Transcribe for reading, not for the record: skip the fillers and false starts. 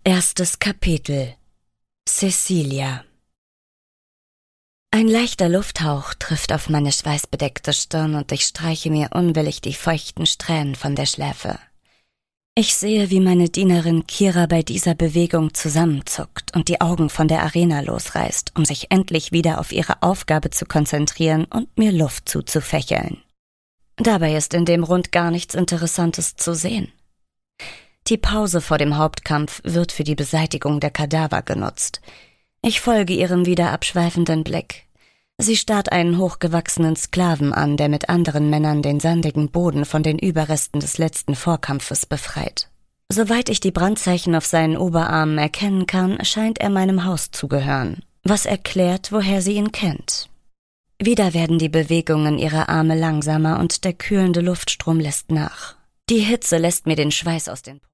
Erstes Kapitel. Cecilia. Ein leichter Lufthauch trifft auf meine schweißbedeckte Stirn und ich streiche mir unwillig die feuchten Strähnen von der Schläfe. Ich sehe, wie meine Dienerin Kira bei dieser Bewegung zusammenzuckt und die Augen von der Arena losreißt, um sich endlich wieder auf ihre Aufgabe zu konzentrieren und mir Luft zuzufächeln. Dabei ist in dem Rund gar nichts Interessantes zu sehen. Die Pause vor dem Hauptkampf wird für die Beseitigung der Kadaver genutzt. Ich folge ihrem wieder abschweifenden Blick. Sie starrt einen hochgewachsenen Sklaven an, der mit anderen Männern den sandigen Boden von den Überresten des letzten Vorkampfes befreit. Soweit ich die Brandzeichen auf seinen Oberarmen erkennen kann, scheint er meinem Haus zu gehören, was erklärt, woher sie ihn kennt. Wieder werden die Bewegungen ihrer Arme langsamer und der kühlende Luftstrom lässt nach. Die Hitze lässt mir den Schweiß aus den